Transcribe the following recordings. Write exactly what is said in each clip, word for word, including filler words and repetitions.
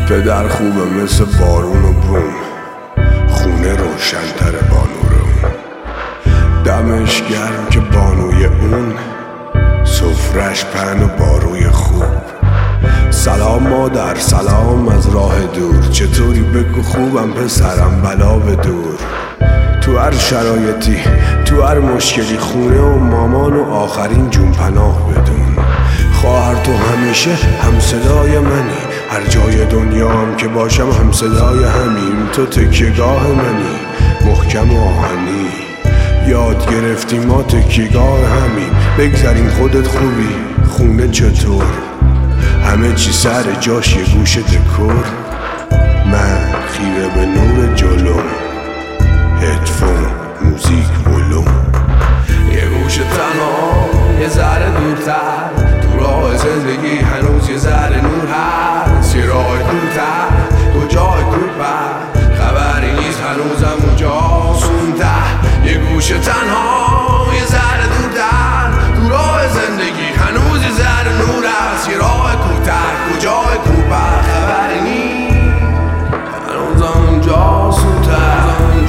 پدر خوبه مثل بارون و بوم، خونه روشن‌تر بانو رو، دمش گرم که بانوی اون، سفرش پهن و باروی خوب. سلام مادر، سلام از راه دور، چطوری بگو خوبم پسرم بلا به دور. تو هر شرایطی، تو هر مشکلی، خونه و مامان و آخرین جون پناه بدون. خواهر تو همیشه هم صدای منی، هر جای دنیا هم که باشم هم صدای همین. تو تکیه‌گاه منی، محکم و آهنی، یاد گرفتیم ما تکیه‌گاه همین. بگذاریم خودت خوبی، خونه چطور؟ همه چی سر جاش، یه گوش دکور. من خیره به نور جلو، هدفون موزیک ولوم. یه گوش تنها، یه ذره دورتر، تو راه زندگی هنوز یه ذره نور هست. یه راه دورتر، تو جای دورتر، خبری نیست هنوزم اونجاست اون ته. یه گوش تنها، یه ذره دورتر، تو راه زندگی هنوز یه ذره نور هست. یه راه کوتاه، کجای دورتر، خبری نیست هنوزم اونجاست اون ته.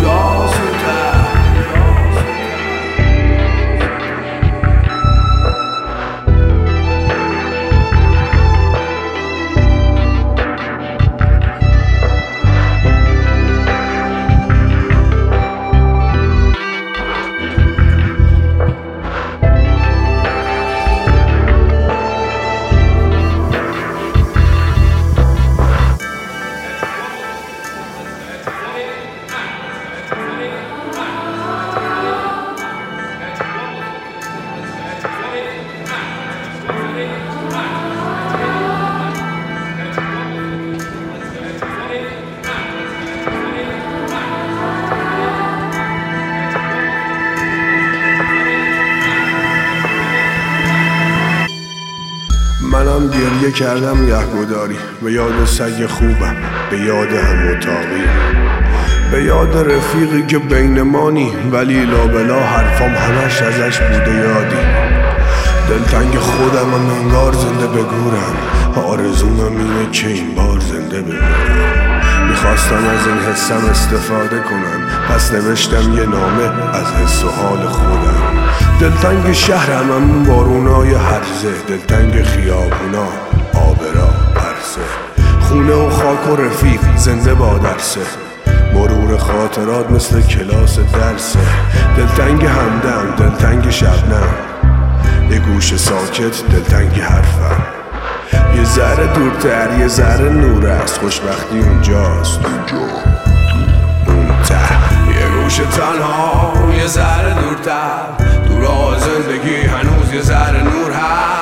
منم گریه کردم یهگداری، به یاد سگ خوبم، به یاد هم اتاقی، به یاد رفیقی که بین مانی، ولی لابلا حرفام همش ازش بوده یادی. دلتنگ خودم هم انگار زنده بگورم، آرزومم اینه که این بار زنده بگورم. میخواستم از این حسم استفاده کنم، پس نوشتم یه نامه از حس و حال خودم. دلتنگ شهرم هم بارونای هرزه، دلتنگ خیابونا آبرا پرسه، خونه و خاک و رفیق زنده با درسه، مرور خاطرات مثل کلاس درسه. دلتنگ همدم، دلتنگ شبنم، یه گوش ساکت، دلتنگ حرفم. یه ذره دورتر، یه ذره نور است، خوشبختی اونجاست اون ته. یه گوش تنها، یه ذره دورتر، تو راه زندگی هنوز یه ذره نور هست.